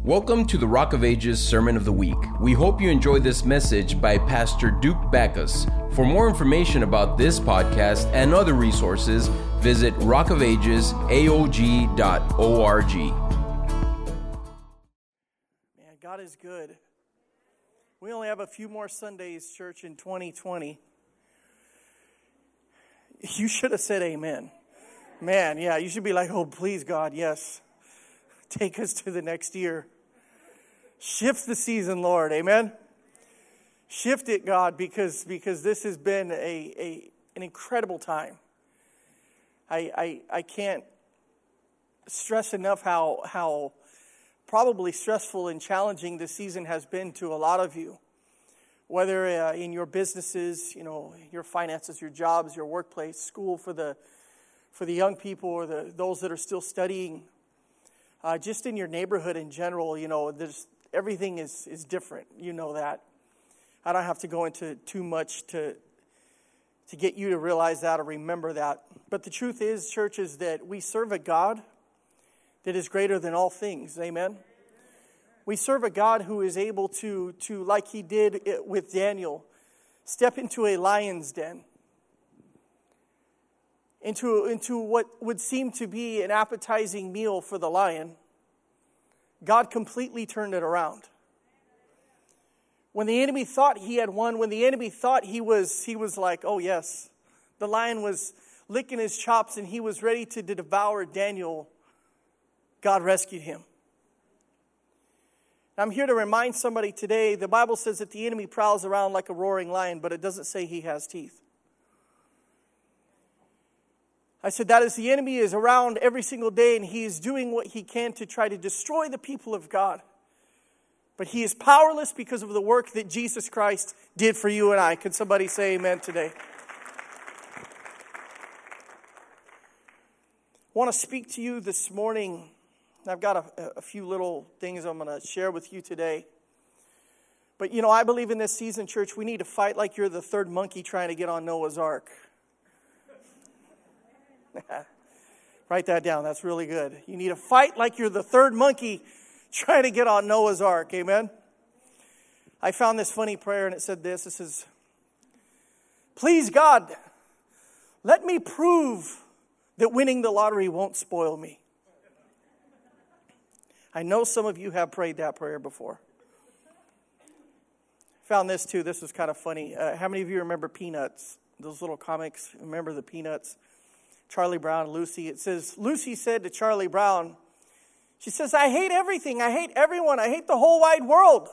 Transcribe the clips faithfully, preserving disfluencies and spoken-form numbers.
Welcome to the Rock of Ages Sermon of the Week. We hope you enjoy this message by Pastor Duke Backus. For more information about this podcast and other resources, visit rock of ages a o g dot org. Man, God is good. We only have a few more Sundays, church, in twenty twenty. You should have said amen. Man, yeah, you should be like, oh, please, God, yes. Take us to the next year. Shift the season, Lord. Amen. Shift it, God, because because this has been a, a an incredible time. I I I can't stress enough how how probably stressful and challenging this season has been to a lot of you. Whether uh, in your businesses, you know, your finances, your jobs, your workplace, school for the for the young people or the those that are still studying. Uh, just in your neighborhood in general, you know, there's everything is, is different. You know that. I don't have to go into too much to to get you to realize that or remember that. But the truth is, church, is that we serve a God that is greater than all things. Amen? We serve a God who is able to, to like he did with Daniel, step into a lion's den. Into, into what would seem to be an appetizing meal for the lion, God completely turned it around. When the enemy thought he had won, when the enemy thought he was, he was like, oh yes, the lion was licking his chops and he was ready to devour Daniel, God rescued him. I'm here to remind somebody today, the Bible says that the enemy prowls around like a roaring lion, but it doesn't say he has teeth. I said that is the enemy is around every single day and he is doing what he can to try to destroy the people of God. But he is powerless because of the work that Jesus Christ did for you and I. Can somebody say amen today? I want to speak to you this morning. I've got a, a few little things I'm going to share with you today. But you know, I believe in this season, church, we need to fight like you're the third monkey trying to get on Noah's Ark. Write that down. That's really good. You need to fight like you're the third monkey trying to get on Noah's Ark. Amen? I found this funny prayer and it said this. It says, please God, let me prove that winning the lottery won't spoil me. I know some of you have prayed that prayer before. Found this too. This was kind of funny. Uh, how many of you remember Peanuts? Those little comics. Remember the Peanuts? Charlie Brown, Lucy. It says, Lucy said to Charlie Brown, she says, I hate everything. I hate everyone. I hate the whole wide world.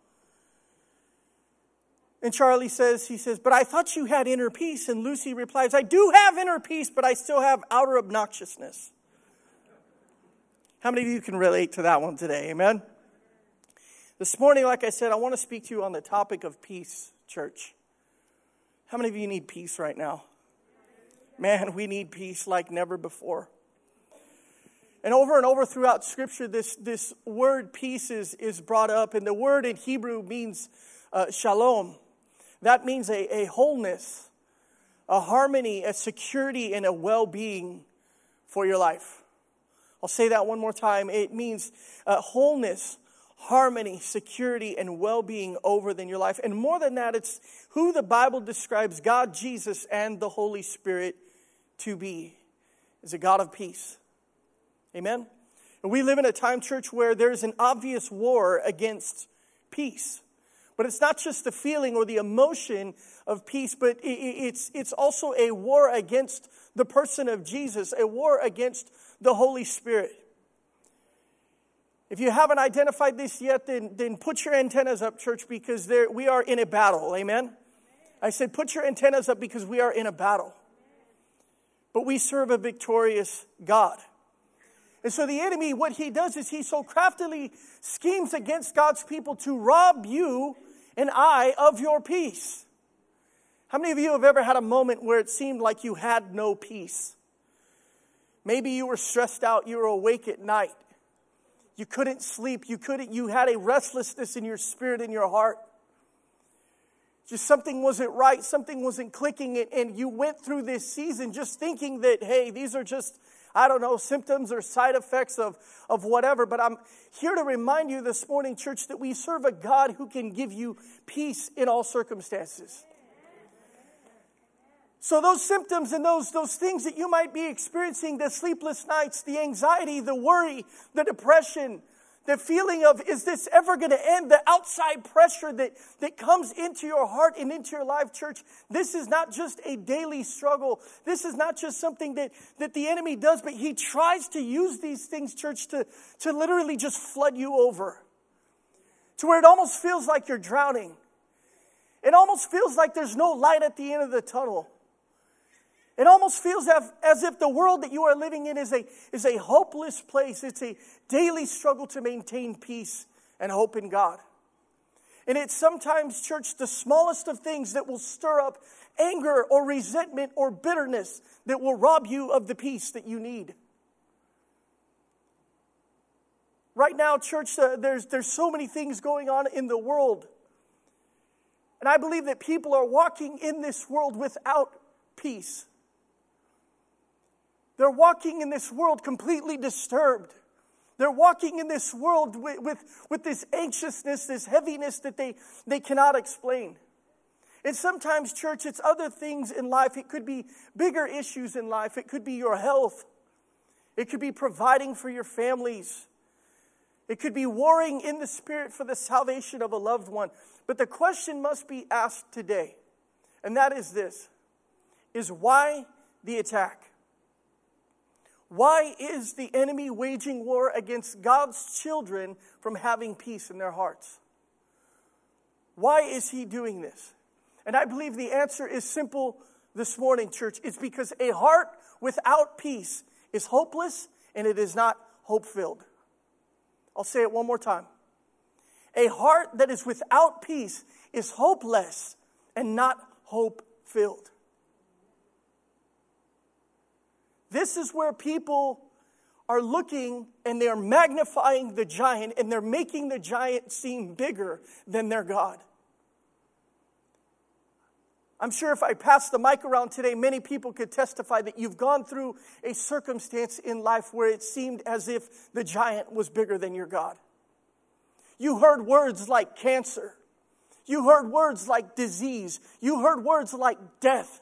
And Charlie says, he says, but I thought you had inner peace. And Lucy replies, I do have inner peace, but I still have outer obnoxiousness. How many of you can relate to that one today? Amen? This morning, like I said, I want to speak to you on the topic of peace, church. How many of you need peace right now? Man, we need peace like never before. And over and over throughout Scripture, this, this word peace is, is brought up. And the word in Hebrew means uh, shalom. That means a, a wholeness, a harmony, a security, and a well-being for your life. I'll say that one more time. It means uh, wholeness, harmony, security, and well-being over than your life. And more than that, it's who the Bible describes God, Jesus, and the Holy Spirit to be, is a God of peace. Amen? And we live in a time, church, where there's an obvious war against peace. But it's not just the feeling or the emotion of peace, but it's, it's also a war against the person of Jesus, a war against the Holy Spirit. If you haven't identified this yet, then, then put your antennas up, church, because there, we are in a battle. Amen? I said put your antennas up because we are in a battle. But we serve a victorious God. And so the enemy, what he does is he so craftily schemes against God's people to rob you and I of your peace. How many of you have ever had a moment where it seemed like you had no peace? Maybe you were stressed out, you were awake at night. You couldn't sleep, you couldn't, you had a restlessness in your spirit, in your heart. Just something wasn't right, something wasn't clicking, and you went through this season just thinking that, hey, these are just I don't know, symptoms or side effects of, of whatever. But I'm here to remind you this morning, church, that we serve a God who can give you peace in all circumstances. So those symptoms and those, those things that you might be experiencing, the sleepless nights, the anxiety, the worry, the depression, the feeling of, is this ever going to end? The outside pressure that, that comes into your heart and into your life, church. This is not just a daily struggle. This is not just something that, that the enemy does, but he tries to use these things, church, to, to literally just flood you over. To where it almost feels like you're drowning. It almost feels like there's no light at the end of the tunnel. It almost feels as, as if the world that you are living in is a, is a hopeless place. It's a daily struggle to maintain peace and hope in God. And it's sometimes, church, the smallest of things that will stir up anger or resentment or bitterness that will rob you of the peace that you need. Right now, church, uh, there's, there's so many things going on in the world. And I believe that people are walking in this world without peace. They're walking in this world completely disturbed. They're walking in this world with, with, with this anxiousness, this heaviness that they, they cannot explain. And sometimes, church, it's other things in life. It could be bigger issues in life. It could be your health. It could be providing for your families. It could be warring in the spirit for the salvation of a loved one. But the question must be asked today, and that is this, is why the attack? Why is the enemy waging war against God's children from having peace in their hearts? Why is he doing this? And I believe the answer is simple this morning, church. It's because a heart without peace is hopeless and it is not hope-filled. I'll say it one more time. A heart that is without peace is hopeless and not hope-filled. This is where people are looking and they're magnifying the giant and they're making the giant seem bigger than their God. I'm sure if I pass the mic around today, many people could testify that you've gone through a circumstance in life where it seemed as if the giant was bigger than your God. You heard words like cancer. You heard words like disease. You heard words like death.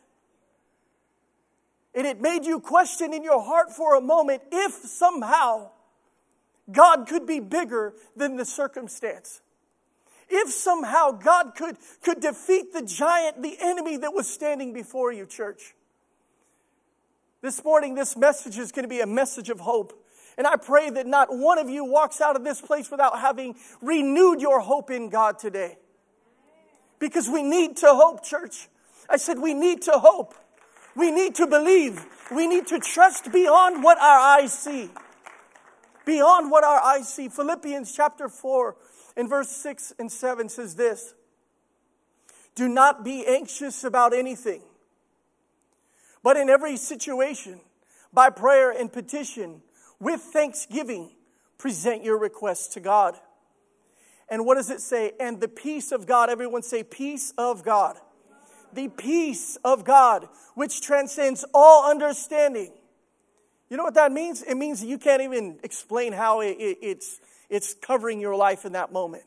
And it made you question in your heart for a moment if somehow God could be bigger than the circumstance. If somehow God could, could defeat the giant, the enemy that was standing before you, church. This morning, this message is going to be a message of hope. And I pray that not one of you walks out of this place without having renewed your hope in God today. Because we need to hope, church. I said we need to hope. We need to believe. We need to trust beyond what our eyes see. Beyond what our eyes see. Philippians chapter four and verse six and seven says this. Do not be anxious about anything, but in every situation, by prayer and petition, with thanksgiving, present your requests to God. And what does it say? And the peace of God, everyone say peace of God. The peace of God, which transcends all understanding. You know what that means? It means that you can't even explain how it, it, it's, it's covering your life in that moment.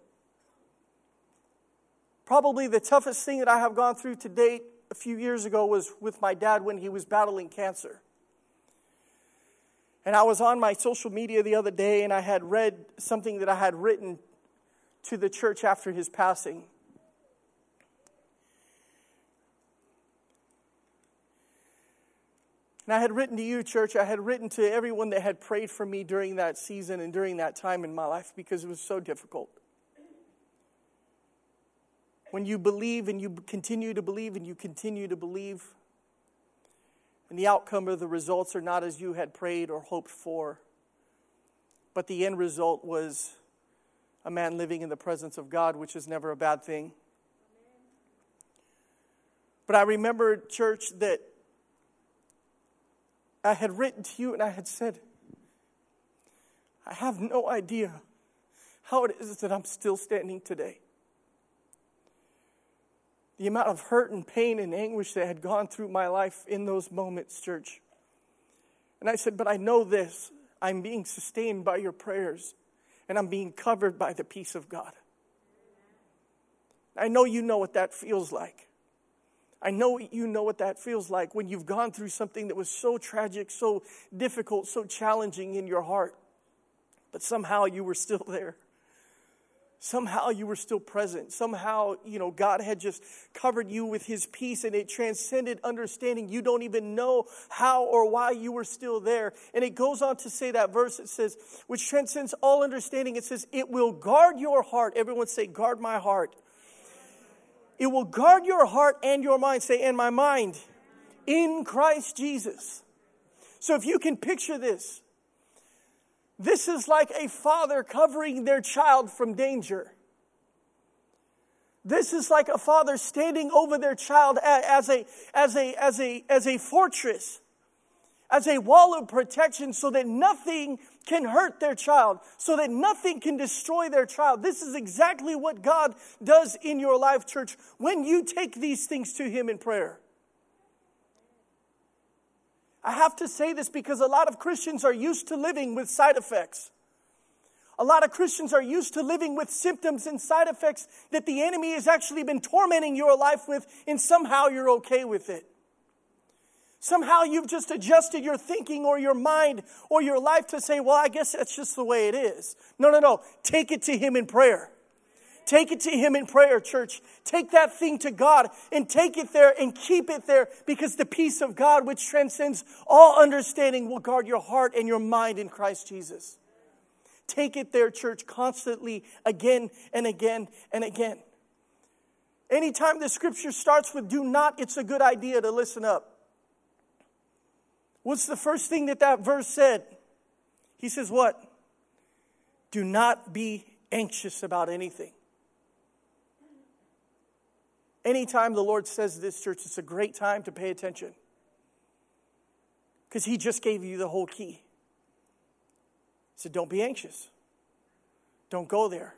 Probably the toughest thing that I have gone through to date a few years ago was with my dad when he was battling cancer. And I was on my social media the other day and I had read something that I had written to the church after his passing. And I had written to you, church, I had written to everyone that had prayed for me during that season and during that time in my life because it was so difficult. When you believe and you continue to believe and you continue to believe, and the outcome or the results are not as you had prayed or hoped for, but the end result was a man living in the presence of God, which is never a bad thing. But I remember, church, that I had written to you and I had said, I have no idea how it is that I'm still standing today. The amount of hurt and pain and anguish that had gone through my life in those moments, church. And I said, but I know this. I'm being sustained by your prayers, and I'm being covered by the peace of God. I know you know what that feels like. I know you know what that feels like when you've gone through something that was so tragic, so difficult, so challenging in your heart. But somehow you were still there. Somehow you were still present. Somehow, you know, God had just covered you with his peace, and it transcended understanding. You don't even know how or why you were still there. And it goes on to say that verse, it says, which transcends all understanding. It says, it will guard your heart. Everyone say, guard my heart. It will guard your heart and your mind. Say, and my mind in Christ Jesus. So if you can picture this, this is like a father covering their child from danger. This is like a father standing over their child as a, as a, as a, as a fortress, as a wall of protection, so that nothing can hurt their child, so that nothing can destroy their child. This is exactly what God does in your life, church, when you take these things to him in prayer. I have to say this because a lot of Christians are used to living with side effects. A lot of Christians are used to living with symptoms and side effects that the enemy has actually been tormenting your life with, and somehow you're okay with it. Somehow you've just adjusted your thinking or your mind or your life to say, well, I guess that's just the way it is. No, no, no. Take it to him in prayer. Take it to him in prayer, church. Take that thing to God and take it there and keep it there, because the peace of God, which transcends all understanding, will guard your heart and your mind in Christ Jesus. Take it there, church, constantly, again and again and again. Anytime the scripture starts with do not, it's a good idea to listen up. What's the first thing that that verse said? He says what? Do not be anxious about anything. Anytime the Lord says this, church, it's a great time to pay attention. Because he just gave you the whole key. He said, don't be anxious. Don't go there.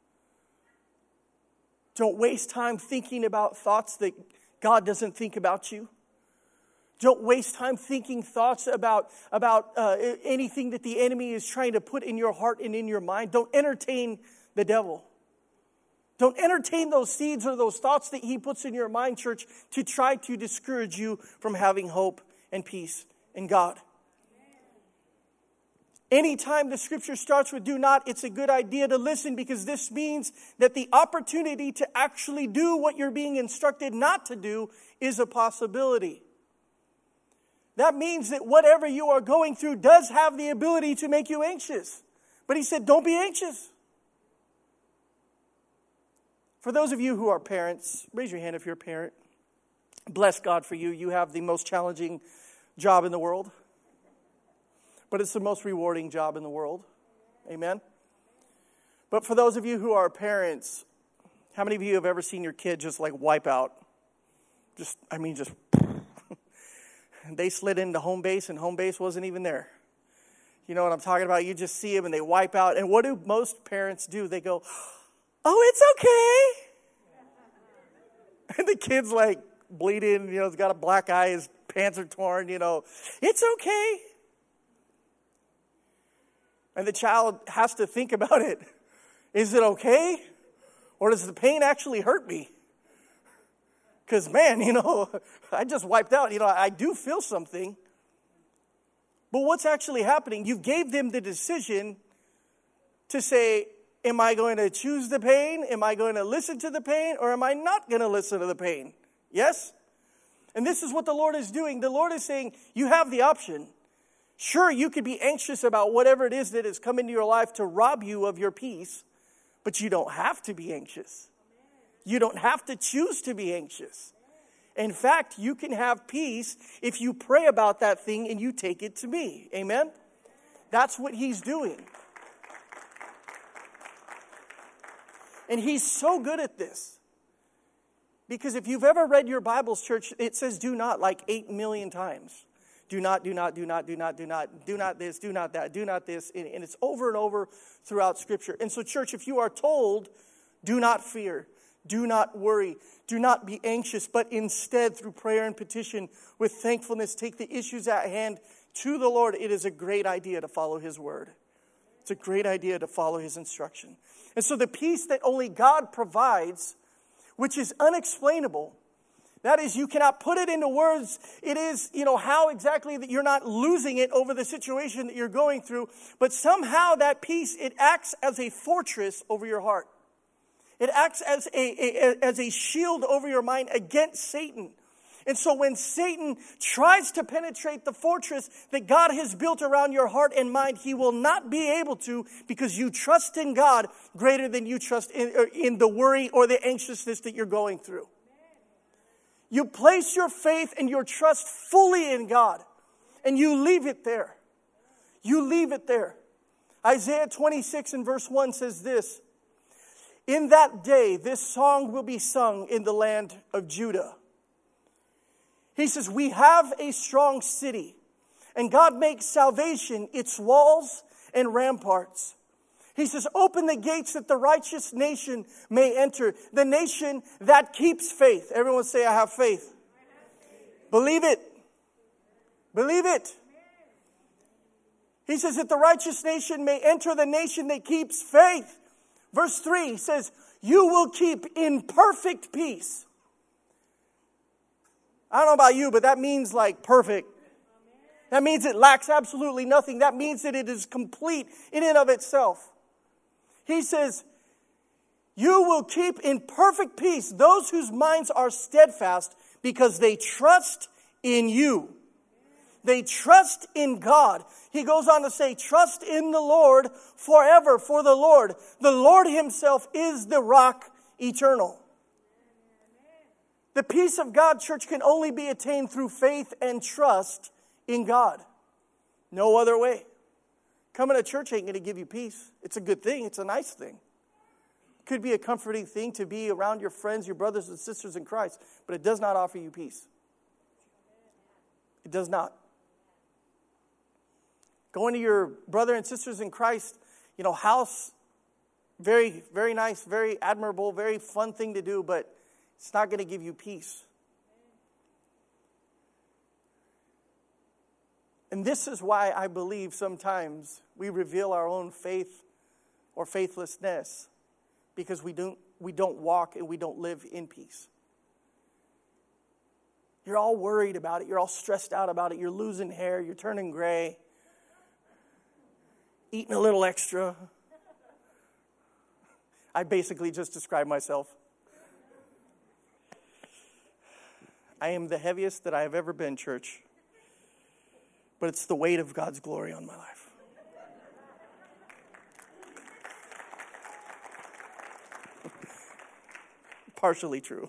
Don't waste time thinking about thoughts that God doesn't think about you. Don't waste time thinking thoughts about, about uh, anything that the enemy is trying to put in your heart and in your mind. Don't entertain the devil. Don't entertain those seeds or those thoughts that he puts in your mind, church, to try to discourage you from having hope and peace in God. Anytime the scripture starts with do not, it's a good idea to listen, because this means that the opportunity to actually do what you're being instructed not to do is a possibility. That means that whatever you are going through does have the ability to make you anxious. But he said, don't be anxious. For those of you who are parents, raise your hand if you're a parent. Bless God for you. You have the most challenging job in the world. But it's the most rewarding job in the world. Amen? But for those of you who are parents, how many of you have ever seen your kid just like wipe out? Just, I mean, just... They slid into home base and home base wasn't even there. You know what I'm talking about? You just see them and they wipe out. And what do most parents do? They go, oh, it's okay. And the kid's like bleeding, you know, he's got a black eye, his pants are torn, you know. It's okay. And the child has to think about it. Is it okay? Or does the pain actually hurt me? Because, man, you know, I just wiped out. You know, I do feel something. But what's actually happening? You gave them the decision to say, am I going to choose the pain? Am I going to listen to the pain? Or am I not going to listen to the pain? Yes? And this is what the Lord is doing. The Lord is saying, you have the option. Sure, you could be anxious about whatever it is that has come into your life to rob you of your peace, but you don't have to be anxious. You don't have to choose to be anxious. In fact, you can have peace if you pray about that thing and you take it to me. Amen? That's what he's doing. And he's so good at this. Because if you've ever read your Bibles, church, it says do not like eight million times. Do not, do not, do not, do not, do not, do not this, do not that, do not this. And, and it's over and over throughout Scripture. And so, church, if you are told, do not fear, do not worry, do not be anxious, but instead, through prayer and petition, with thankfulness, take the issues at hand to the Lord, it is a great idea to follow His word. It's a great idea to follow His instruction. And so the peace that only God provides, which is unexplainable, that is, you cannot put it into words. It is, you know, how exactly that you're not losing it over the situation that you're going through. But somehow that peace, it acts as a fortress over your heart. It acts as a, a, as a shield over your mind against Satan. And so when Satan tries to penetrate the fortress that God has built around your heart and mind, he will not be able to, because you trust in God greater than you trust in, in the worry or the anxiousness that you're going through. You place your faith and your trust fully in God, and you leave it there. You leave it there. Isaiah twenty-six and verse one says this: in that day, this song will be sung in the land of Judah. He says, we have a strong city, and God makes salvation its walls and ramparts. He says, open the gates that the righteous nation may enter, the nation that keeps faith. Everyone say, I have faith. Believe it. Believe it. He says that the righteous nation may enter, the nation that keeps faith. Verse three says, you will keep in perfect peace. I don't know about you, but that means like perfect. That means it lacks absolutely nothing. That means that it is complete in and of itself. He says, you will keep in perfect peace those whose minds are steadfast because they trust in you. They trust in God. He goes on to say, trust in the Lord forever, for the Lord. The Lord Himself is the rock eternal. The peace of God, church, can only be attained through faith and trust in God. No other way. Coming to church ain't going to give you peace. It's a good thing. It's a nice thing. It could be a comforting thing to be around your friends, your brothers and sisters in Christ, but it does not offer you peace. It does not. Going to your brother and sisters in Christ, you know, house, very, very nice, very admirable, very fun thing to do, but it's not going to give you peace. And this is why I believe sometimes we reveal our own faith or faithlessness, because we don't we don't walk and we don't live in peace. You're all worried about it. You're all stressed out about it. You're losing hair. You're turning gray. Eating a little extra. I basically just described myself. I am the heaviest that I have ever been, church. But it's the weight of God's glory on my life. Partially true.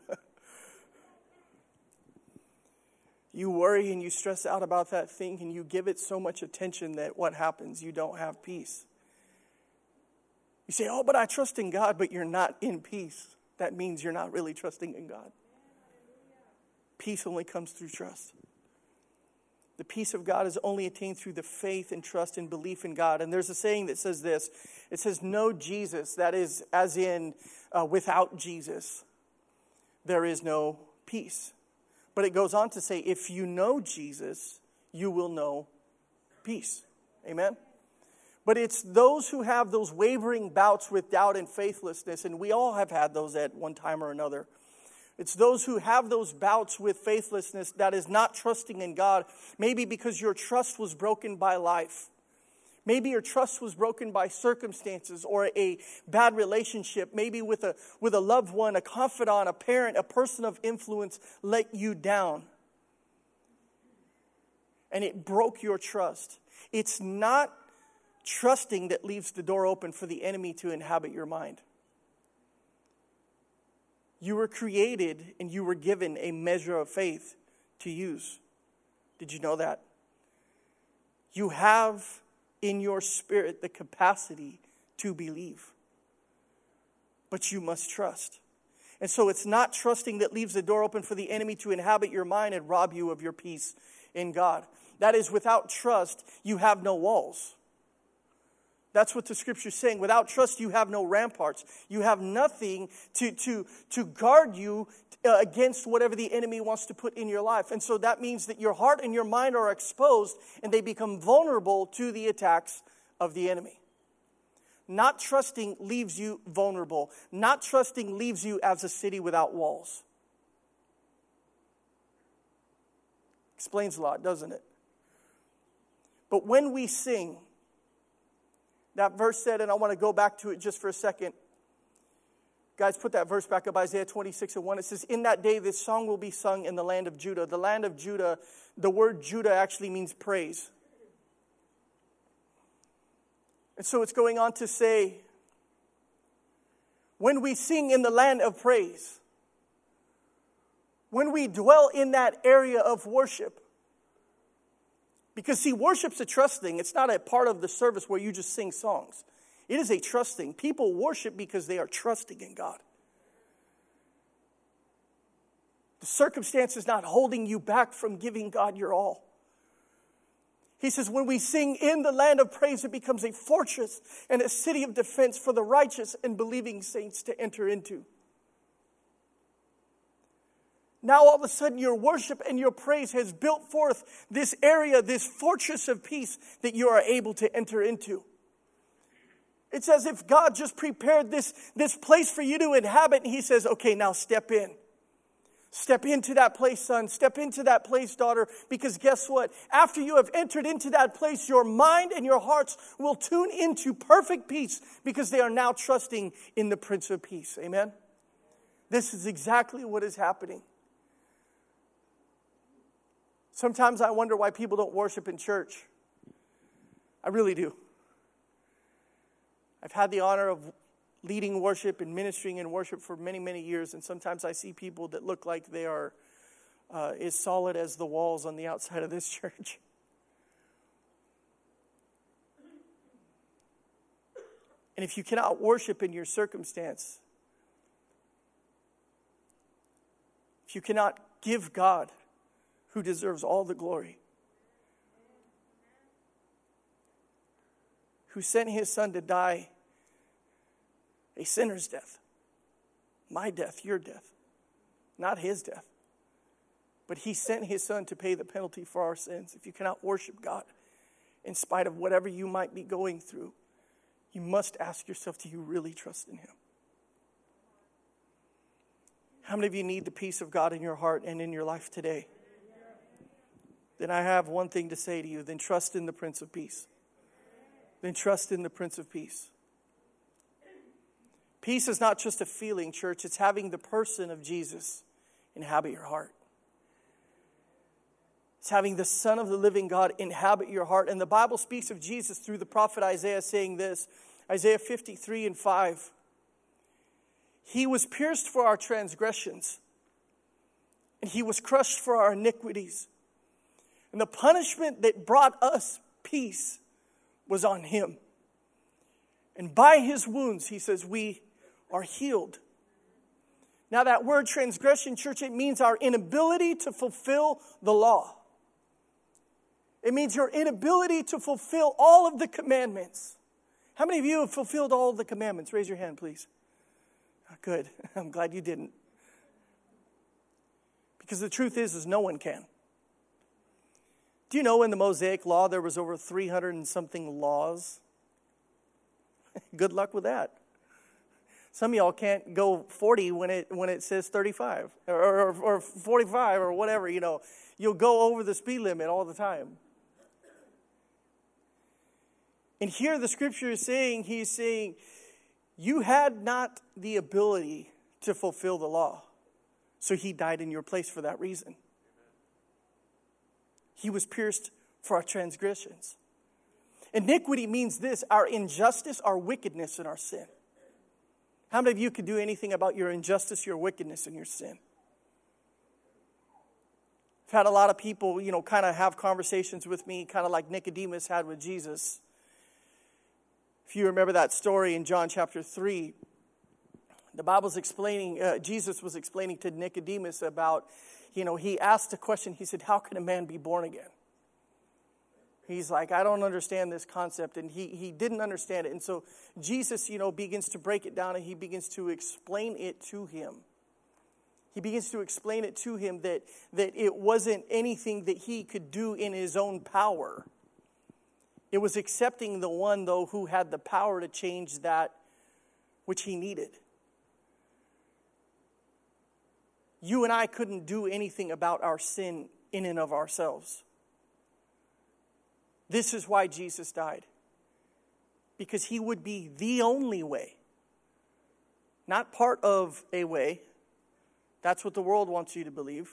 You worry and you stress out about that thing and you give it so much attention that what happens? You don't have peace. You say, oh, but I trust in God, but you're not in peace. That means you're not really trusting in God. Peace only comes through trust. The peace of God is only attained through the faith and trust and belief in God. And there's a saying that says this. It says, no Jesus, that is as in uh, without Jesus, there is no peace. But it goes on to say, if you know Jesus, you will know peace. Amen? But it's those who have those wavering bouts with doubt and faithlessness, and we all have had those at one time or another. It's those who have those bouts with faithlessness that is not trusting in God, maybe because your trust was broken by life. Maybe your trust was broken by circumstances or a bad relationship. Maybe with a, with a loved one, a confidant, a parent, a person of influence let you down. And it broke your trust. It's not trusting that leaves the door open for the enemy to inhabit your mind. You were created and you were given a measure of faith to use. Did you know that? You have in your spirit the capacity to believe. But you must trust. And so it's not trusting that leaves the door open for the enemy to inhabit your mind and rob you of your peace in God. That is, without trust, you have no walls. That's what the scripture is saying. Without trust, you have no ramparts. You have nothing to, to, to guard you uh, against whatever the enemy wants to put in your life. And so that means that your heart and your mind are exposed and they become vulnerable to the attacks of the enemy. Not trusting leaves you vulnerable. Not trusting leaves you as a city without walls. Explains a lot, doesn't it? But when we sing, that verse said, and I want to go back to it just for a second. Guys, put that verse back up, Isaiah twenty-six and one. It says, in that day this song will be sung in the land of Judah. The land of Judah, the word Judah actually means praise. And so it's going on to say, when we sing in the land of praise, when we dwell in that area of worship, because see, worship's a trust thing. It's not a part of the service where you just sing songs. It is a trust thing. People worship because they are trusting in God. The circumstance is not holding you back from giving God your all. He says, when we sing in the land of praise, it becomes a fortress and a city of defense for the righteous and believing saints to enter into. Now all of a sudden your worship and your praise has built forth this area, this fortress of peace that you are able to enter into. It's as if God just prepared this, this place for you to inhabit, and he says, okay, now step in. Step into that place, son. Step into that place, daughter. Because guess what? After you have entered into that place, your mind and your hearts will tune into perfect peace because they are now trusting in the Prince of Peace. Amen? This is exactly what is happening. Sometimes I wonder why people don't worship in church. I really do. I've had the honor of leading worship and ministering in worship for many, many years. And sometimes I see people that look like they are uh, as solid as the walls on the outside of this church. And if you cannot worship in your circumstance, if you cannot give God, who deserves all the glory, who sent his son to die a sinner's death, my death, your death, not his death, but he sent his son to pay the penalty for our sins. If you cannot worship God in spite of whatever you might be going through, you must ask yourself, do you really trust in him? How many of you need the peace of God in your heart and in your life today? Then I have one thing to say to you. Then trust in the Prince of Peace. Then trust in the Prince of Peace. Peace is not just a feeling, church. It's having the person of Jesus inhabit your heart. It's having the Son of the living God inhabit your heart. And the Bible speaks of Jesus through the prophet Isaiah saying this. Isaiah fifty-three and five. He was pierced for our transgressions, and he was crushed for our iniquities. And the punishment that brought us peace was on him. And by his wounds, he says, we are healed. Now that word transgression, church, it means our inability to fulfill the law. It means your inability to fulfill all of the commandments. How many of you have fulfilled all of the commandments? Raise your hand, please. Good. I'm glad you didn't. Because the truth is, is no one can. Do you know in the Mosaic Law there was over three hundred and something laws? Good luck with that. Some of y'all can't go forty when it when it says thirty-five or, or, or forty-five or whatever, you know. You'll go over the speed limit all the time. And here the scripture is saying, he's saying, you had not the ability to fulfill the law. So he died in your place for that reason. He was pierced for our transgressions. Iniquity means this, our injustice, our wickedness, and our sin. How many of you can do anything about your injustice, your wickedness, and your sin? I've had a lot of people, you know, kind of have conversations with me, kind of like Nicodemus had with Jesus. If you remember that story in John chapter three, the Bible's explaining, uh, Jesus was explaining to Nicodemus about, you know, he asked a question. He said, how can a man be born again? He's like, I don't understand this concept. And he, he didn't understand it. And so Jesus, you know, begins to break it down and he begins to explain it to him. He begins to explain it to him that, that it wasn't anything that he could do in his own power. It was accepting the one, though, who had the power to change that which he needed. You and I couldn't do anything about our sin in and of ourselves. This is why Jesus died. Because he would be the only way. Not part of a way. That's what the world wants you to believe.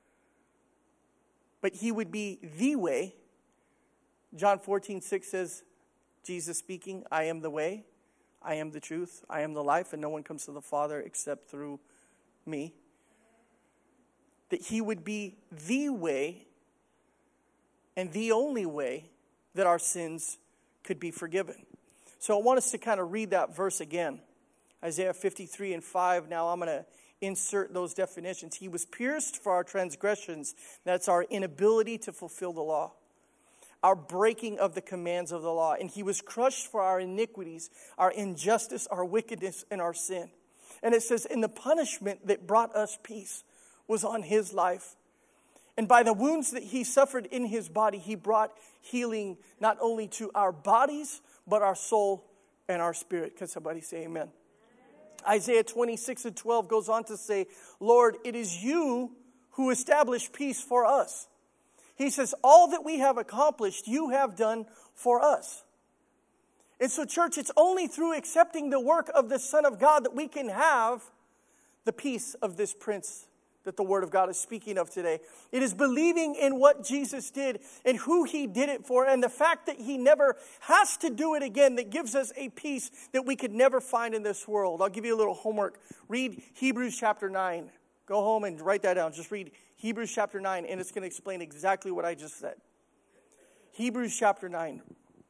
But he would be the way. John fourteen six says, Jesus speaking, I am the way, I am the truth, I am the life, and no one comes to the Father except through me. That he would be the way and the only way that our sins could be forgiven. So I want us to kind of read that verse again. Isaiah fifty-three and five. Now I'm going to insert those definitions. He was pierced for our transgressions. That's our inability to fulfill the law. Our breaking of the commands of the law. And he was crushed for our iniquities, our injustice, our wickedness, and our sin. And it says, and the punishment that brought us peace was on his life. And by the wounds that he suffered in his body, he brought healing not only to our bodies, but our soul and our spirit. Can somebody say amen? Isaiah twenty-six and twelve goes on to say, Lord, it is you who established peace for us. He says, all that we have accomplished, you have done for us. And so, church, it's only through accepting the work of the Son of God that we can have the peace of this Prince that the Word of God is speaking of today. It is believing in what Jesus did and who he did it for, and the fact that he never has to do it again that gives us a peace that we could never find in this world. I'll give you a little homework. Read Hebrews chapter nine. Go home and write that down. Just read Hebrews chapter nine, and it's going to explain exactly what I just said. Hebrews chapter nine.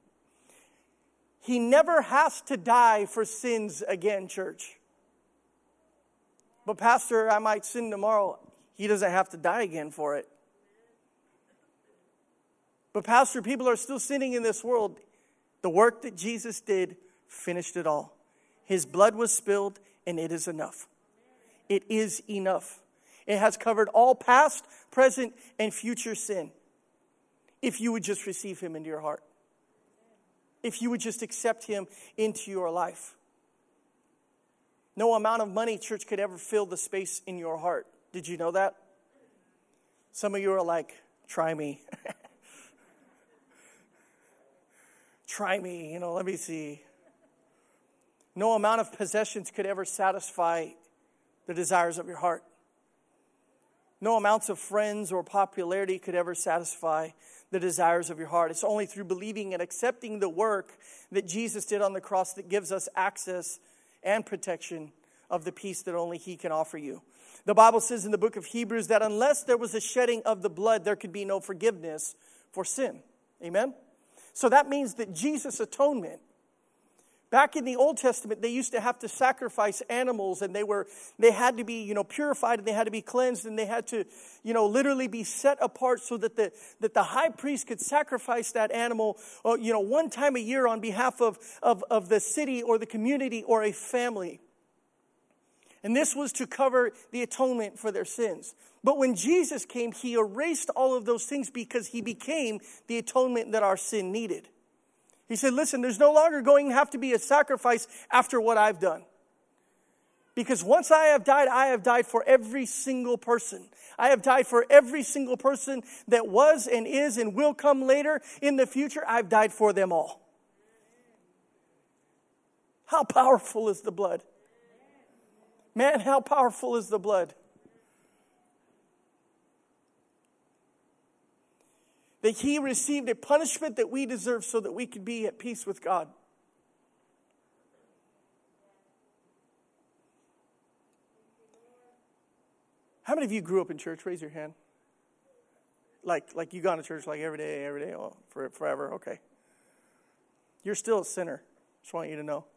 He never has to die for sins again, church. But Pastor, I might sin tomorrow. He doesn't have to die again for it. But Pastor, people are still sinning in this world. The work that Jesus did finished it all. His blood was spilled, and it is enough. It is enough. It has covered all past, present, and future sin. If you would just receive him into your heart. If you would just accept him into your life. No amount of money, church, could ever fill the space in your heart. Did you know that? Some of you are like, try me. Try me, you know, let me see. No amount of possessions could ever satisfy the desires of your heart. No amounts of friends or popularity could ever satisfy the desires of your heart. It's only through believing and accepting the work that Jesus did on the cross that gives us access and protection of the peace that only he can offer you. The Bible says in the book of Hebrews that unless there was a shedding of the blood, there could be no forgiveness for sin. Amen? So that means that Jesus' atonement, back in the Old Testament, they used to have to sacrifice animals, and they were they had to be, you know, purified, and they had to be cleansed, and they had to, you know, literally be set apart so that the that the high priest could sacrifice that animal, uh, you know, one time a year on behalf of, of, of the city or the community or a family. And this was to cover the atonement for their sins. But when Jesus came, he erased all of those things because he became the atonement that our sin needed. He said, listen, there's no longer going to have to be a sacrifice after what I've done. Because once I have died, I have died for every single person. I have died for every single person that was and is and will come later in the future. I've died for them all. How powerful is the blood? Man, how powerful is the blood? That he received a punishment that we deserve so that we could be at peace with God. How many of you grew up in church? Raise your hand. Like, like you gone to church like every day, every day, oh, for, forever. Okay. You're still a sinner. Just want you to know.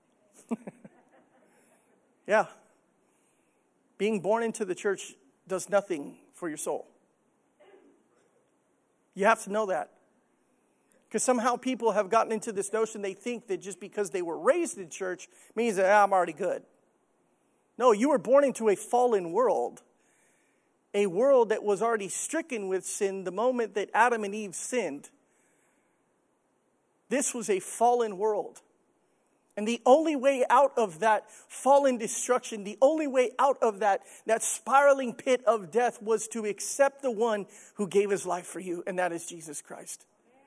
Yeah. Being born into the church does nothing for your soul. You have to know that. Because somehow people have gotten into this notion, they think that just because they were raised in church means that ah, I'm already good. No, you were born into a fallen world. A world that was already stricken with sin the moment that Adam and Eve sinned. This was a fallen world. And the only way out of that fallen destruction, the only way out of that, that spiraling pit of death was to accept the one who gave his life for you, and that is Jesus Christ.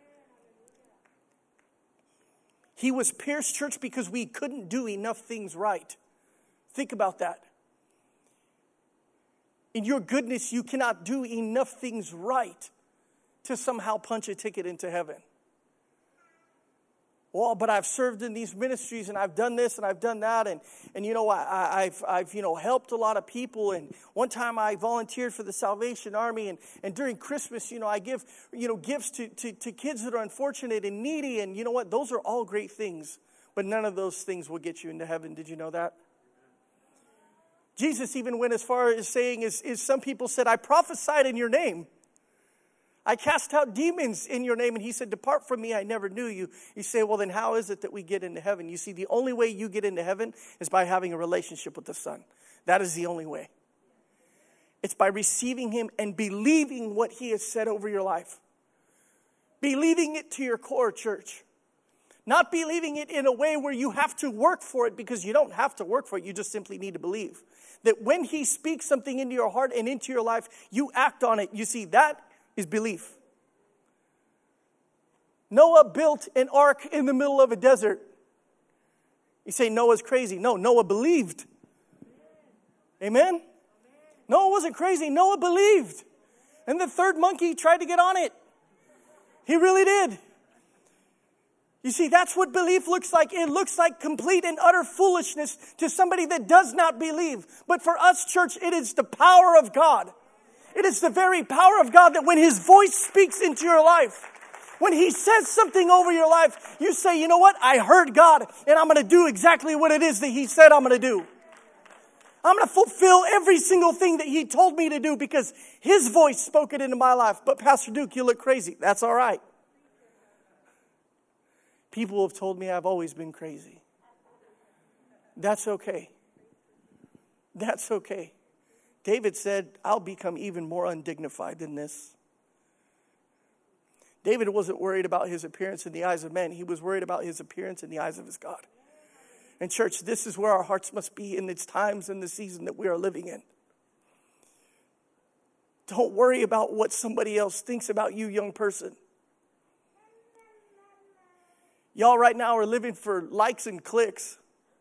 He was pierced, church, because we couldn't do enough things right. Think about that. In your goodness, you cannot do enough things right to somehow punch a ticket into heaven. Well, but I've served in these ministries and I've done this and I've done that. And, and you know, I, I've, I've, you know, helped a lot of people. And one time I volunteered for the Salvation Army. And, and during Christmas, you know, I give, you know, gifts to, to, to kids that are unfortunate and needy. And you know what? Those are all great things. But none of those things will get you into heaven. Did you know that? Jesus even went as far as saying, is, is some people said, I prophesied in your name. I cast out demons in your name. And he said, depart from me, I never knew you. You say, well, then how is it that we get into heaven? You see, the only way you get into heaven is by having a relationship with the Son. That is the only way. It's by receiving him and believing what he has said over your life. Believing it to your core, church. Not believing it in a way where you have to work for it, because you don't have to work for it. You just simply need to believe. That when he speaks something into your heart and into your life, you act on it. You see, that is belief. Noah built an ark in the middle of a desert. You say Noah's crazy. No, Noah believed. Amen? Noah wasn't crazy. Noah believed. And the third monkey tried to get on it. He really did. You see, that's what belief looks like. It looks like complete and utter foolishness to somebody that does not believe. But for us, church, it is the power of God. It is the very power of God that when his voice speaks into your life, when he says something over your life, you say, you know what? I heard God, and I'm going to do exactly what it is that he said I'm going to do. I'm going to fulfill every single thing that he told me to do because his voice spoke it into my life. But Pastor Duke, you look crazy. That's all right. People have told me I've always been crazy. That's okay. That's okay. David said, I'll become even more undignified than this. David wasn't worried about his appearance in the eyes of men. He was worried about his appearance in the eyes of his God. And church, this is where our hearts must be in its times and the season that we are living in. Don't worry about what somebody else thinks about you, young person. Y'all right now are living for likes and clicks.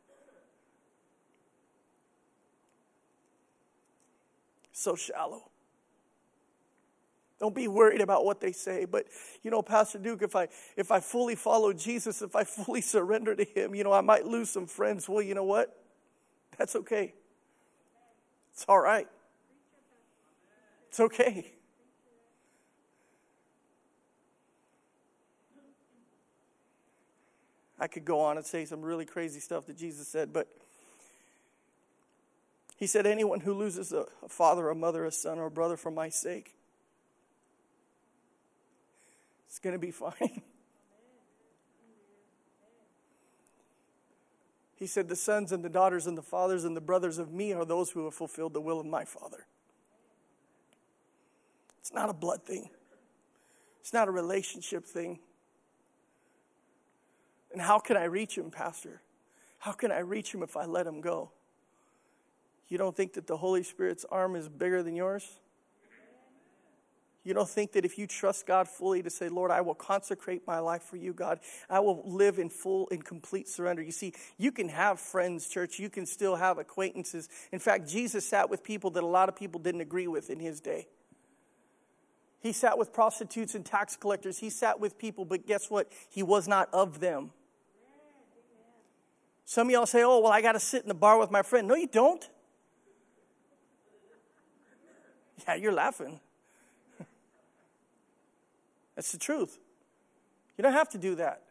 So shallow. Don't be worried about what they say. But, you know, Pastor Duke, if I if I fully follow Jesus, if I fully surrender to him, you know, I might lose some friends. Well, you know what? That's okay. It's all right. It's okay. I could go on and say some really crazy stuff that Jesus said, but he said, anyone who loses a, a father, a mother, a son, or a brother for my sake, it's going to be fine. He said, the sons and the daughters and the fathers and the brothers of me are those who have fulfilled the will of my Father. It's not a blood thing. It's not a relationship thing. And how can I reach him, Pastor? How can I reach him if I let him go? You don't think that the Holy Spirit's arm is bigger than yours? You don't think that if you trust God fully to say, Lord, I will consecrate my life for you, God. I will live in full and complete surrender. You see, you can have friends, church. You can still have acquaintances. In fact, Jesus sat with people that a lot of people didn't agree with in his day. He sat with prostitutes and tax collectors. He sat with people, but guess what? He was not of them. Some of y'all say, oh, well, I got to sit in the bar with my friend. No, you don't. Yeah, you're laughing. That's the truth. You don't have to do that.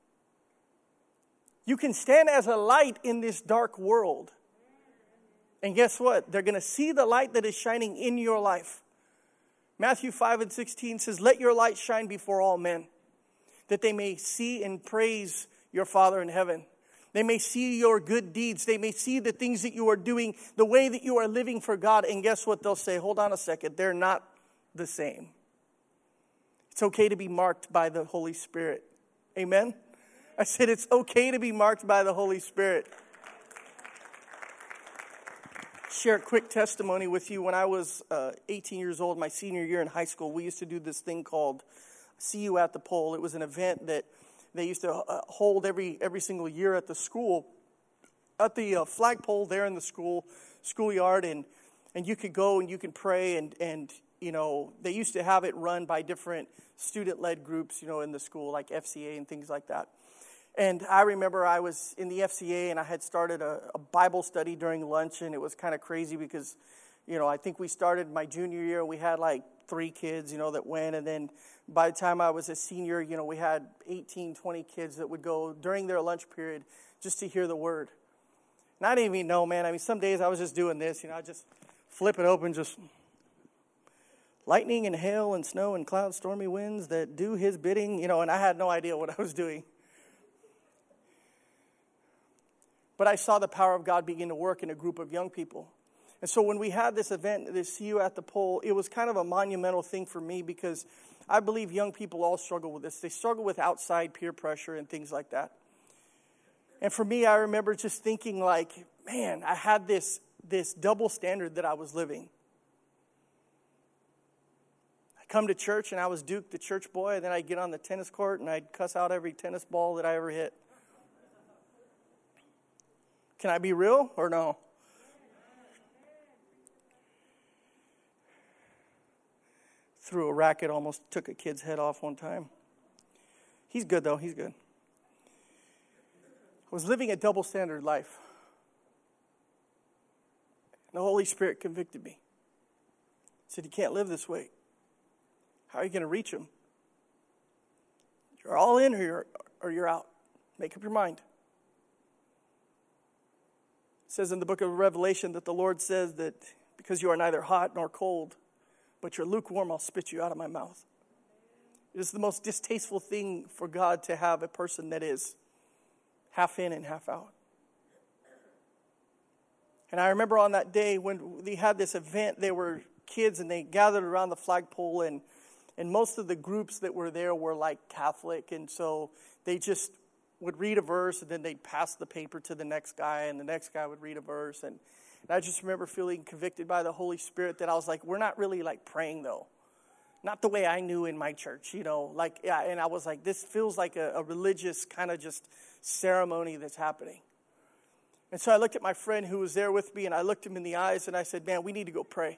You can stand as a light in this dark world. And guess what? They're going to see the light that is shining in your life. Matthew five and sixteen says, let your light shine before all men, that they may see and praise your Father in heaven. They may see your good deeds. They may see the things that you are doing, the way that you are living for God. And guess what? They'll say, hold on a second, they're not the same. It's okay to be marked by the Holy Spirit. Amen? I said it's okay to be marked by the Holy Spirit. Share a quick testimony with you. When I was uh, eighteen years old, my senior year in high school, we used to do this thing called See You at the Pole. It was an event that they used to uh, hold every every single year at the school, at the uh, flagpole there in the school schoolyard, and and you could go and you could pray, and and you know they used to have it run by different student-led groups, you know, in the school, like F C A and things like that. And I remember I was in the F C A, and I had started a, a Bible study during lunch, and it was kind of crazy because, you know, I think we started my junior year, and we had like three kids, you know, that went. And then by the time I was a senior, you know, we had eighteen, twenty kids that would go during their lunch period just to hear the word. And I didn't even know, man. I mean, some days I was just doing this, you know, I just flip it open, just lightning and hail and snow and clouds, stormy winds that do his bidding, you know, and I had no idea what I was doing. But I saw the power of God begin to work in a group of young people. And so when we had this event, this See You at the Pole, it was kind of a monumental thing for me because I believe young people all struggle with this. They struggle with outside peer pressure and things like that. And for me, I remember just thinking like, man, I had this, this double standard that I was living. I come to church and I was Duke, the church boy, and then I'd get on the tennis court and I'd cuss out every tennis ball that I ever hit. Can I be real or no? Threw a racket, almost took a kid's head off one time. He's good though, he's good. I was living a double standard life. And the Holy Spirit convicted me. He said, you can't live this way. How are you going to reach him? You're all in or you're, or you're out. Make up your mind. It says in the book of Revelation that the Lord says that because you are neither hot nor cold, but you're lukewarm, I'll spit you out of my mouth. It is the most distasteful thing for God to have a person that is half in and half out. And I remember on that day when we had this event, there were kids and they gathered around the flagpole, and and most of the groups that were there were like Catholic, and so they just would read a verse and then they'd pass the paper to the next guy, and the next guy would read a verse. And, and I just remember feeling convicted by the Holy Spirit that I was like, we're not really like praying though. Not the way I knew in my church, you know, like, yeah. And I was like, this feels like a, a religious kind of just ceremony that's happening. And so I looked at my friend who was there with me, and I looked him in the eyes and I said, man, we need to go pray.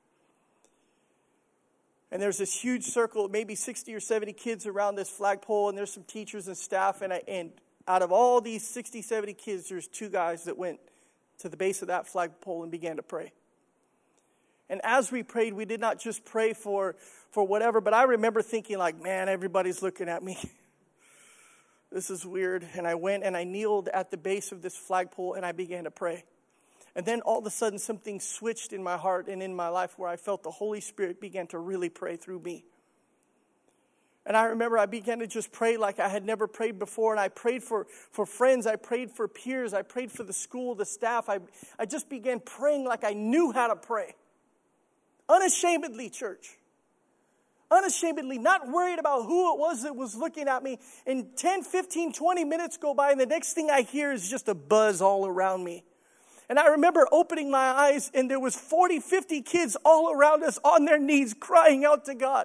And there's this huge circle, maybe sixty or seventy kids around this flagpole, and there's some teachers and staff. And, I, and out of all these sixty, seventy kids, there's two guys that went to the base of that flagpole and began to pray. And as we prayed, we did not just pray for, for whatever, but I remember thinking like, man, everybody's looking at me. This is weird. And I went and I kneeled at the base of this flagpole and I began to pray. And then all of a sudden something switched in my heart and in my life where I felt the Holy Spirit began to really pray through me. And I remember I began to just pray like I had never prayed before. And I prayed for, for friends. I prayed for peers. I prayed for the school, the staff. I, I just began praying like I knew how to pray. Unashamedly, church. Unashamedly, not worried about who it was that was looking at me. And ten, fifteen, twenty minutes go by, and the next thing I hear is just a buzz all around me. And I remember opening my eyes, and there was forty, fifty kids all around us on their knees crying out to God.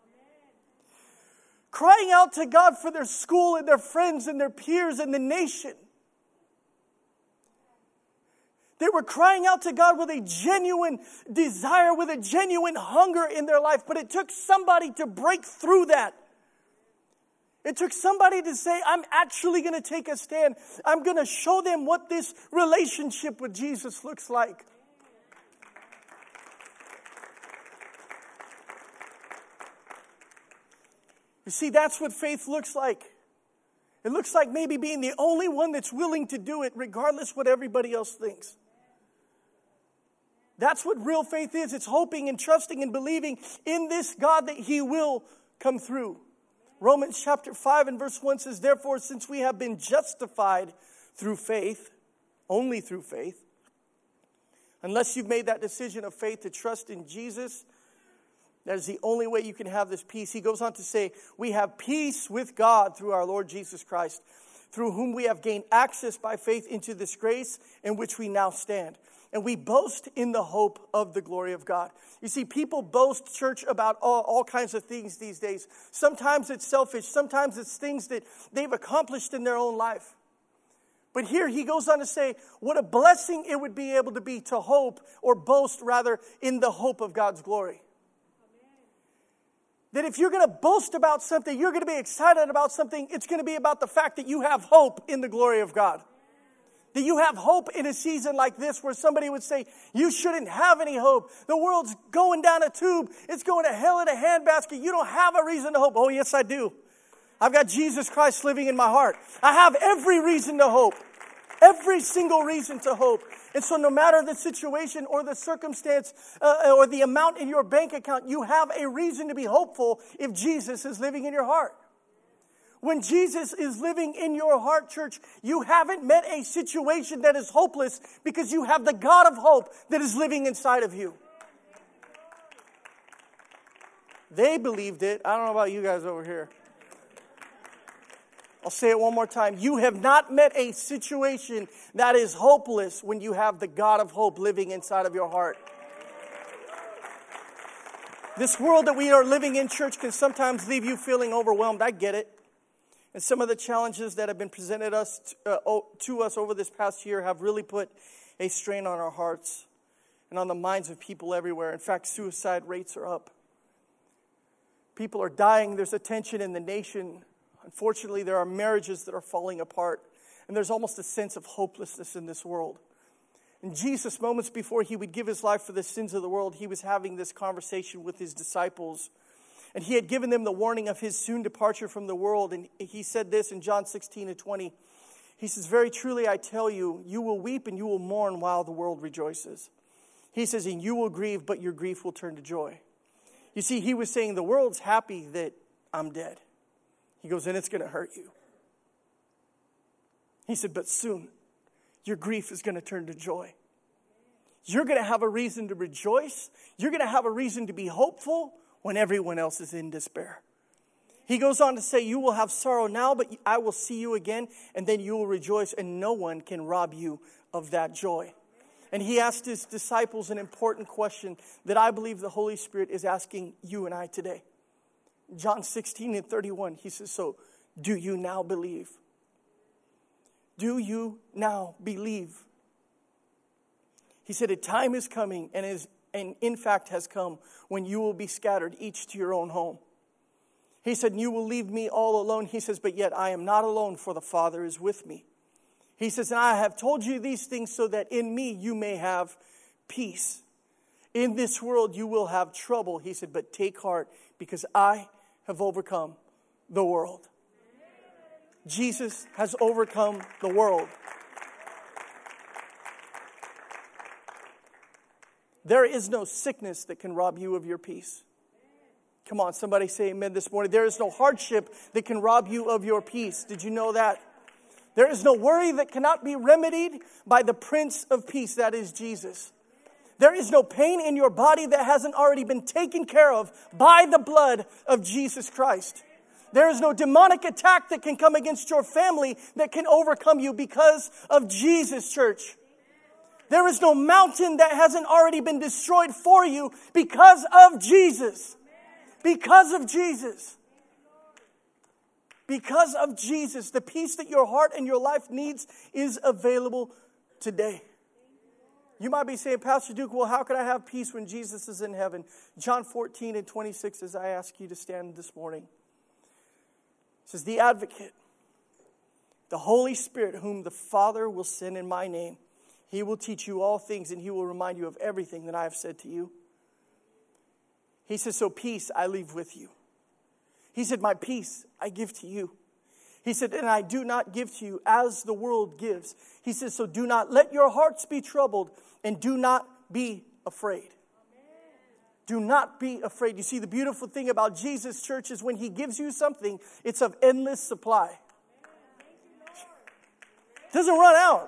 Crying out to God for their school and their friends and their peers and the nation. They were crying out to God with a genuine desire, with a genuine hunger in their life. But it took somebody to break through that. It took somebody to say, I'm actually going to take a stand. I'm going to show them what this relationship with Jesus looks like. You see, that's what faith looks like. It looks like maybe being the only one that's willing to do it, regardless what everybody else thinks. That's what real faith is. It's hoping and trusting and believing in this God that He will come through. Romans chapter five and verse one says, therefore, since we have been justified through faith, only through faith, unless you've made that decision of faith to trust in Jesus, that is the only way you can have this peace. He goes on to say, we have peace with God through our Lord Jesus Christ, through whom we have gained access by faith into this grace in which we now stand. And we boast in the hope of the glory of God. You see, people boast, church, about all, all kinds of things these days. Sometimes it's selfish. Sometimes it's things that they've accomplished in their own life. But here he goes on to say, what a blessing it would be able to be to hope, or boast rather, in the hope of God's glory. That if you're going to boast about something, you're going to be excited about something, it's going to be about the fact that you have hope in the glory of God. That you have hope in a season like this where somebody would say, you shouldn't have any hope. The world's going down a tube. It's going to hell in a handbasket. You don't have a reason to hope. Oh, yes, I do. I've got Jesus Christ living in my heart. I have every reason to hope. Every single reason to hope. And so no matter the situation or the circumstance uh, or the amount in your bank account, you have a reason to be hopeful if Jesus is living in your heart. When Jesus is living in your heart, church, you haven't met a situation that is hopeless because you have the God of hope that is living inside of you. They believed it. I don't know about you guys over here. I'll say it one more time. You have not met a situation that is hopeless when you have the God of hope living inside of your heart. This world that we are living in, church, can sometimes leave you feeling overwhelmed. I get it. And some of the challenges that have been presented us uh, to us over this past year have really put a strain on our hearts and on the minds of people everywhere. In fact, suicide rates are up. People are dying. There's a tension in the nation. Unfortunately, there are marriages that are falling apart. And there's almost a sense of hopelessness in this world. And Jesus, moments before he would give his life for the sins of the world, he was having this conversation with his disciples. And he had given them the warning of his soon departure from the world. And he said this in John sixteen and twenty. He says, very truly I tell you, you will weep and you will mourn while the world rejoices. He says, and you will grieve, but your grief will turn to joy. You see, he was saying the world's happy that I'm dead. He goes, and it's going to hurt you. He said, but soon your grief is going to turn to joy. You're going to have a reason to rejoice. You're going to have a reason to be hopeful when everyone else is in despair. He goes on to say, you will have sorrow now, but I will see you again, and then you will rejoice, and no one can rob you of that joy. And he asked his disciples an important question that I believe the Holy Spirit is asking you and I today. John sixteen and thirty-one, he says, so do you now believe? Do you now believe? He said, a time is coming, and is and in fact has come, when you will be scattered, each to your own home. He said, you will leave me all alone. He says, but yet I am not alone, for the Father is with me. He says, and I have told you these things so that in me you may have peace. In this world you will have trouble. He said, but take heart, because I have overcome the world. Jesus has overcome the world. There is no sickness that can rob you of your peace. Come on, somebody say amen this morning. There is no hardship that can rob you of your peace. Did you know that? There is no worry that cannot be remedied by the Prince of Peace, that is Jesus. There is no pain in your body that hasn't already been taken care of by the blood of Jesus Christ. There is no demonic attack that can come against your family that can overcome you because of Jesus, church. There is no mountain that hasn't already been destroyed for you because of Jesus. Because of Jesus. Because of Jesus. The peace that your heart and your life needs is available today. You might be saying, Pastor Duke, well, how can I have peace when Jesus is in heaven? John fourteen and twenty-six, as I ask you to stand this morning. It says, the advocate, the Holy Spirit, whom the Father will send in my name, he will teach you all things, and he will remind you of everything that I have said to you. He says, so peace I leave with you. He said, my peace I give to you. He said, and I do not give to you as the world gives. He says, so do not let your hearts be troubled, and do not be afraid. Do not be afraid. You see, the beautiful thing about Jesus, church, is when he gives you something, it's of endless supply. It doesn't run out.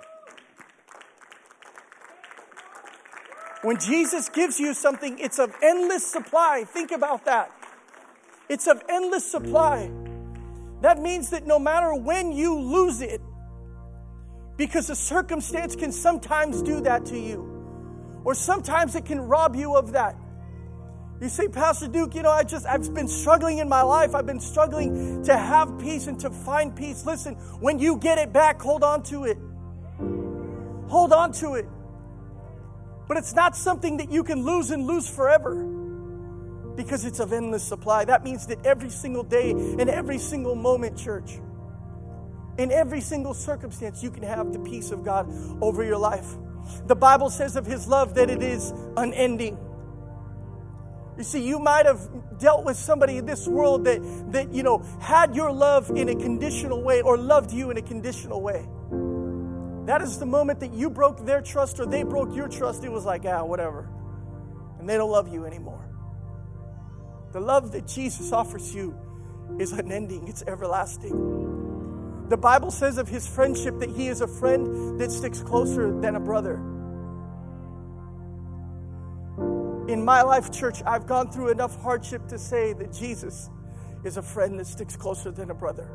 When Jesus gives you something, it's of endless supply. Think about that. It's of endless supply. That means that no matter when you lose it, because a circumstance can sometimes do that to you, or sometimes it can rob you of that. You say, Pastor Duke, you know, I just, I've been struggling in my life. I've been struggling to have peace and to find peace. Listen, when you get it back, hold on to it. Hold on to it. But it's not something that you can lose and lose forever, because it's of endless supply. That means that every single day, in every single moment, church, in every single circumstance, you can have the peace of God over your life. The Bible says of his love that it is unending. You see, you might have dealt with somebody in this world that, that, you know, had your love in a conditional way or loved you in a conditional way. That is the moment that you broke their trust or they broke your trust. It was like, ah, whatever. And they don't love you anymore. The love that Jesus offers you is unending. It's everlasting. The Bible says of his friendship that he is a friend that sticks closer than a brother. In my life, church, I've gone through enough hardship to say that Jesus is a friend that sticks closer than a brother.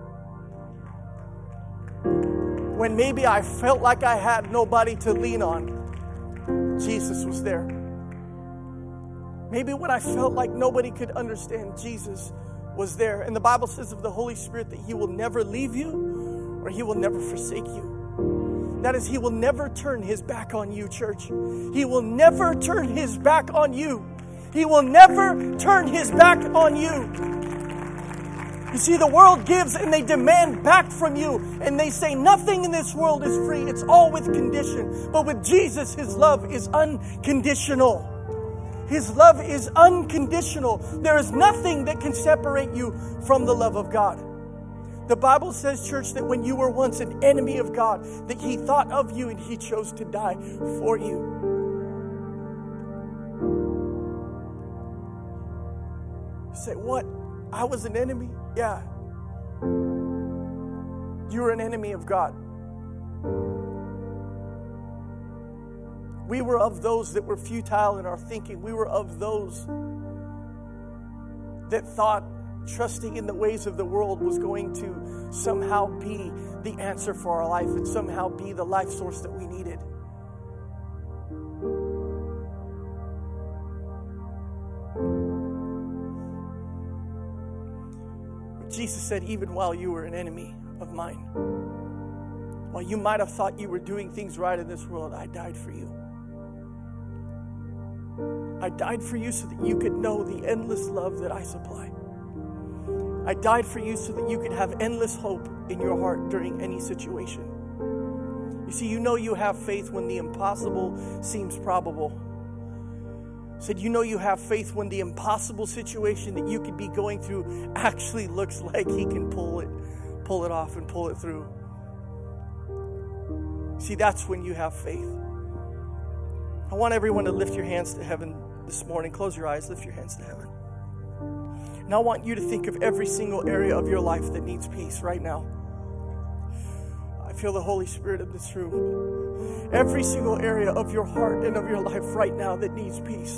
When maybe I felt like I had nobody to lean on, Jesus was there. Maybe when I felt like nobody could understand, Jesus was there. And the Bible says of the Holy Spirit that he will never leave you or he will never forsake you. That is, he will never turn his back on you, church. He will never turn his back on you. He will never turn his back on you. You see, the world gives and they demand back from you. And they say nothing in this world is free. It's all with condition. But with Jesus, his love is unconditional. His love is unconditional. There is nothing that can separate you from the love of God. The Bible says, church, that when you were once an enemy of God, that he thought of you and he chose to die for you. You say, what? I was an enemy? Yeah. You were an enemy of God. We were of those that were futile in our thinking. We were of those that thought trusting in the ways of the world was going to somehow be the answer for our life and somehow be the life source that we needed. Jesus said, even while you were an enemy of mine, while you might have thought you were doing things right in this world, I died for you. I died for you so that you could know the endless love that I supply. I died for you so that you could have endless hope in your heart during any situation. You see, you know you have faith when the impossible seems probable. Said, you know you have faith when the impossible situation that you could be going through actually looks like he can pull it, pull it off and pull it through. See, that's when you have faith. I want everyone to lift your hands to heaven this morning. Close your eyes, lift your hands to heaven. And I want you to think of every single area of your life that needs peace right now. I feel the Holy Spirit in this room. Every single area of your heart and of your life right now that needs peace.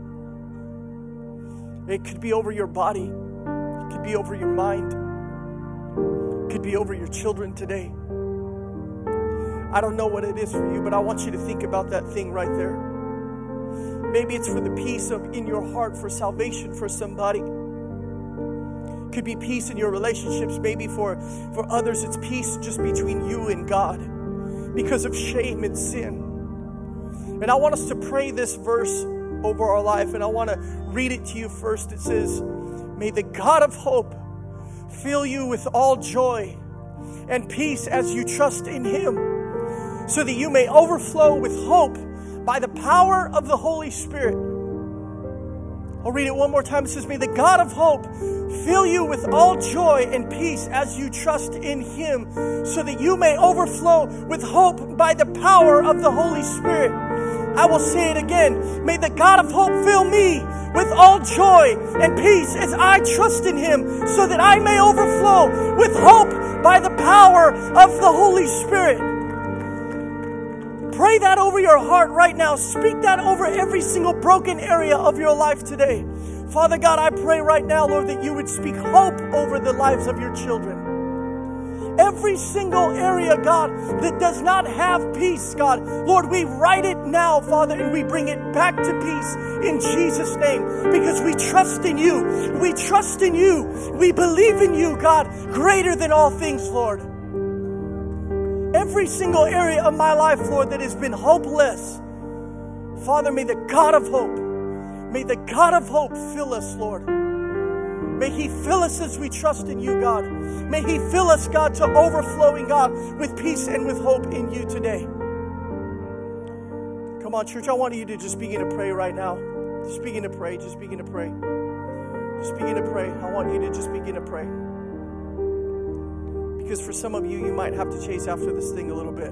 It could be over your body. It could be over your mind. It could be over your children today. I don't know what it is for you, but I want you to think about that thing right there. Maybe it's for the peace of in your heart, for salvation for somebody. It could be peace in your relationships. Maybe for, for others, it's peace just between you and God because of shame and sin. And I want us to pray this verse over our life, and I want to read it to you first. It says, may the God of hope fill you with all joy and peace as you trust in him, so that you may overflow with hope by the power of the Holy Spirit. I'll read it one more time. It says, may the God of hope fill you with all joy and peace as you trust in him, so that you may overflow with hope by the power of the Holy Spirit. I will say it again. May the God of hope fill me with all joy and peace as I trust in Him, so that I may overflow with hope by the power of the Holy Spirit. Pray that over your heart right now. Speak that over every single broken area of your life today. Father God, I pray right now, Lord, that you would speak hope over the lives of your children. Every single area, God, that does not have peace, God, Lord, we write it now, Father, and we bring it back to peace in Jesus' name, because we trust in you. We trust in you. We believe in you, God, greater than all things, Lord. Every single area of my life, Lord, that has been hopeless, Father, may the God of hope, may the God of hope fill us, Lord. May He fill us as we trust in you, God. May He fill us, God, to overflowing, God, with peace and with hope in you today. Come on, church, I want you to just begin to pray right now. Just begin to pray. Just begin to pray. Just begin to pray. I want you to just begin to pray. Because for some of you, you might have to chase after this thing a little bit.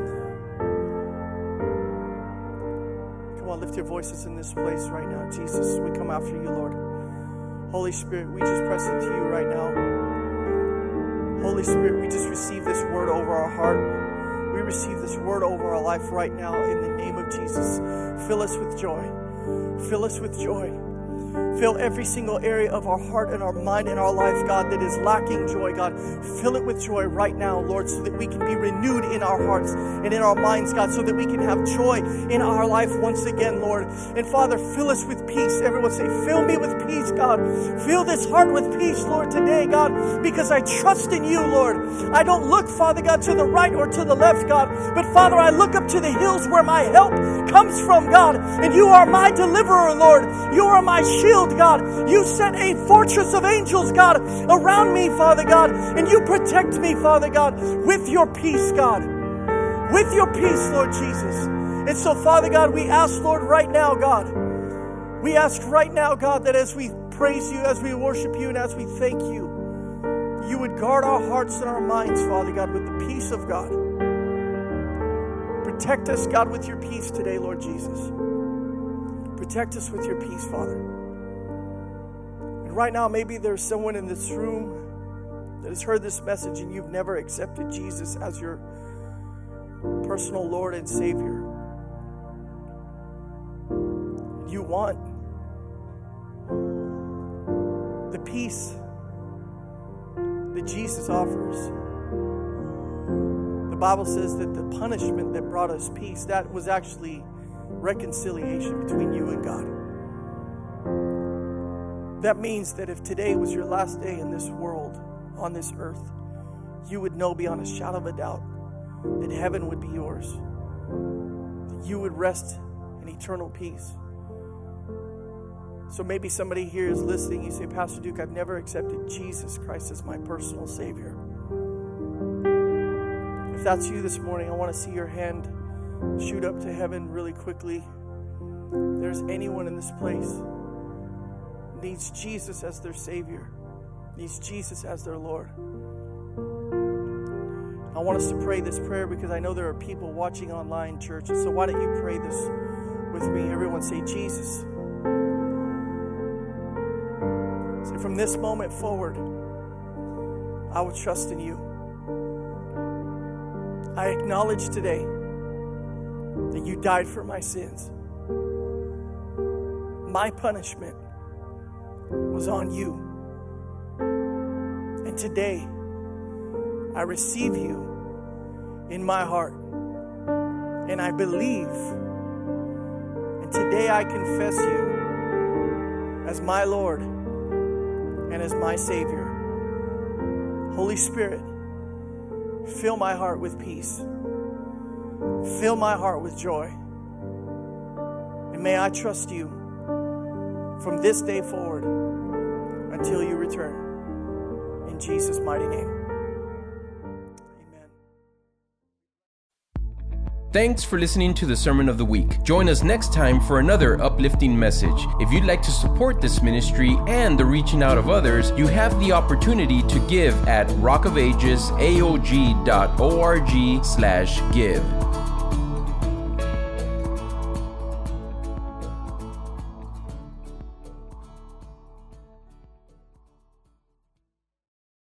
Come on, lift your voices in this place right now. Jesus, we come after you, Lord. Holy Spirit, we just press into you right now. Holy Spirit, we just receive this word over our heart. We receive this word over our life right now in the name of Jesus. Fill us with joy. Fill us with joy. Fill every single area of our heart and our mind and our life, God, that is lacking joy, God. Fill it with joy right now, Lord, so that we can be renewed in our hearts and in our minds, God, so that we can have joy in our life once again, Lord. And Father, fill us with peace. Everyone say, fill me with peace, God. Fill this heart with peace, Lord, today, God, because I trust in you, Lord. I don't look, Father God, to the right or to the left, God, but Father, I look up to the hills where my help comes from, God, and you are my deliverer, Lord. You are my shield, God. You set a fortress of angels, God, around me, Father God, and you protect me, Father God, with your peace, God. With your peace, Lord Jesus. And so, Father God, we ask, Lord, right now, God, we ask right now, God, that as we praise you, as we worship you, and as we thank you, you would guard our hearts and our minds, Father God, with the peace of God. Protect us, God, with your peace today, Lord Jesus. Protect us with your peace, Father. And right now, maybe there's someone in this room that has heard this message and you've never accepted Jesus as your personal Lord and Savior. You want the peace that Jesus offers. The Bible says that the punishment that brought us peace, that was actually reconciliation between you and God. That means that if today was your last day in this world, on this earth, you would know beyond a shadow of a doubt that heaven would be yours, that you would rest in eternal peace. So maybe somebody here is listening. You say, Pastor Duke, I've never accepted Jesus Christ as my personal Savior. If that's you this morning, I want to see your hand shoot up to heaven really quickly. If there's anyone in this place who needs Jesus as their Savior, needs Jesus as their Lord, I want us to pray this prayer because I know there are people watching online, church. And so why don't you pray this with me? Everyone say, Jesus. Say, from this moment forward, I will trust in you. I acknowledge today that you died for my sins. My punishment was on you. And today, I receive you in my heart. And I believe. And today I confess you as my Lord and as my Savior. Holy Spirit, fill my heart with peace. Fill my heart with joy. And may I trust you from this day forward until you return. In Jesus' mighty name. Amen. Thanks for listening to the Sermon of the Week. Join us next time for another uplifting message. If you'd like to support this ministry and the reaching out of others, you have the opportunity to give at rockofages a o g dot org slash give.